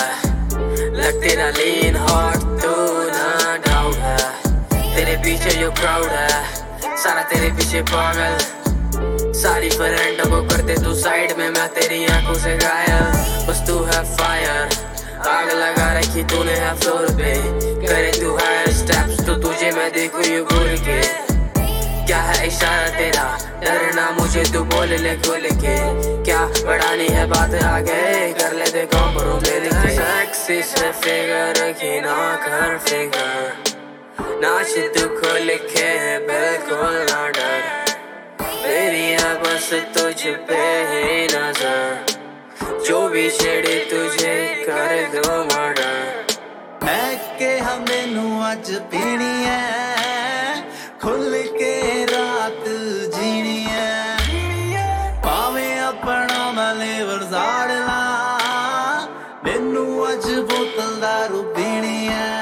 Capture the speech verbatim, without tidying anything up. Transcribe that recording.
है, लग तेरा लीन हॉट तो ना डाउट है। तेरे पीछे जो क्राउड है सारा तेरे पीछे पागल। सारी फ्रेंडों को करते तू साइड में, मैं तेरी आंखों से घायल। बस तू है फायर, आग लगा रखी तूने है फ्लोर पे। करे तू हायर स्टेप्स तो तुझे मैं देखूं यूं घूर के। क्या है इशारा तेरा, डरना मुझे तू बोल ले खुल के। क्या बढ़ानी है बात आगे, कर ले दे कॉम्प्रो मिल के। सेक्सी से फिगर रखी ना कर फिगर, नाच तू खुल के बिल्कुल ना डर। मेरी है बस तुझ पे ही नजर, जो भी छेड़े तुझे कर दो मर्डर। है के हमें नू अज पीनी है, खुल के रात जीनी है। पावे अपना मैं लेवर साड़ ला, मैनू अज बोतल दारू पीनी है।